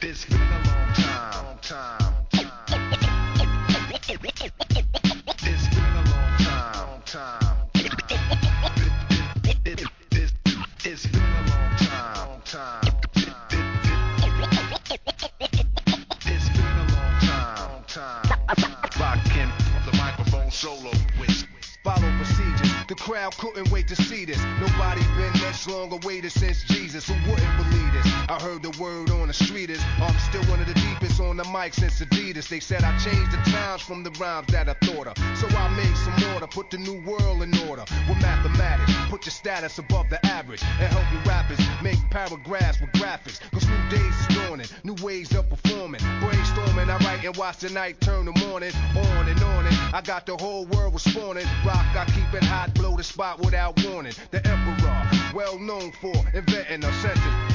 It's been a long time. It's been a long time. It's been a long time. It's been a long time. Rockin' the microphone solo with. Follow procedures. The crowd couldn't wait to see this. Nobody been this long awaited since Jesus. Who wouldn't believe this? I heard the word on the street is I'm still one of the deepest on the mic since Adidas. They said I changed the times from the rhymes that I thought of. So I made some order, put the new world in order. With mathematics, put your status above the average. And help your rappers make paragraphs with graphics. Cause new days is dawning, new ways of performing. Brainstorming, I write and watch the night turn the morning. On and on and I got the whole world responding. I keep it hot, blow the spot without warning. The emperor, well known for inventing a sentence.